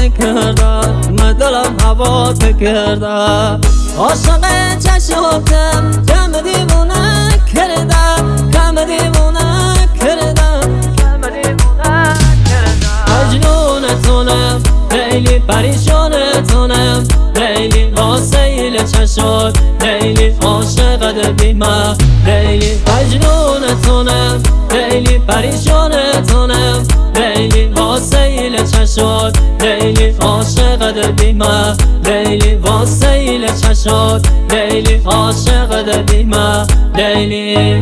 کردم من دلم هوا کردم عاشق چشماتم کم دیوونه کردم کم دیوونه کردم مجنونتونم لیلی پریشانتونم لیلی واسیل چشات لیلی عاشقت بیمه لیلی مجنونتونم لیلی پریشانتونم لیلی واسیل چشات لیلی عاشقت بیمه لیلی واسیل چشات لیلی عاشقت بیمه لیلی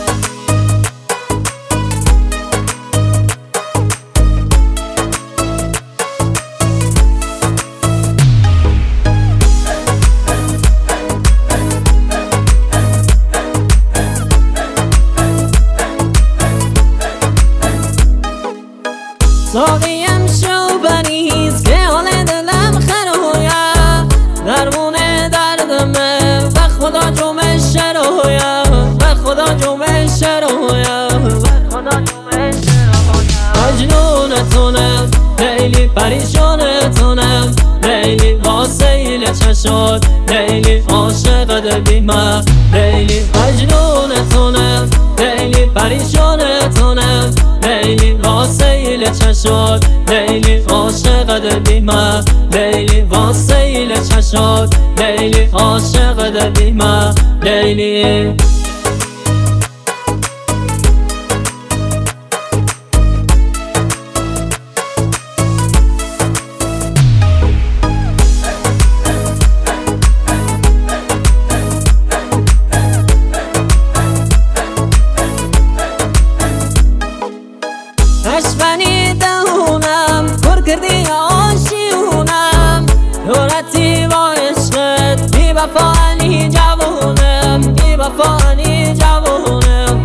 ساقیم شو بریز که حال دلم خرویا درمون دردمه و خدا جمعش رویا و خدا جمعش رویا مجنونتونم لیلی پریشانتونم لیلی واسیل چشات لیلی عاشقت بیمه لیلی مجنونتونم لیلی پریشانتونم لیلی واسیل چشات لیلی عاشقت بیمه لیلی واسیل چشات لیلی عاشقت بیمه لیلی اشفنی دهونم پر کردی آشیونم دورتی با عشقت بی وفانی جوونم بی وفانی جوونم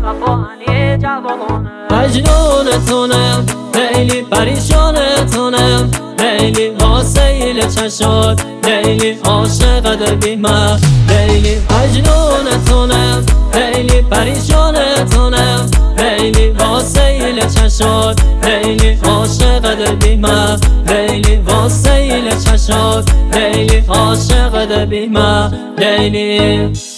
مجنونتونم لیلی پریشانتونم لیلی واسیل چشات لیلی عاشقت بیمه لیلی مجنونتونم لیلی پریشانتونم لیلی واسیل چشات لیلی عاشقت بیمه لیلی واسیل چشات لیلی عاشقت بیمه لیلی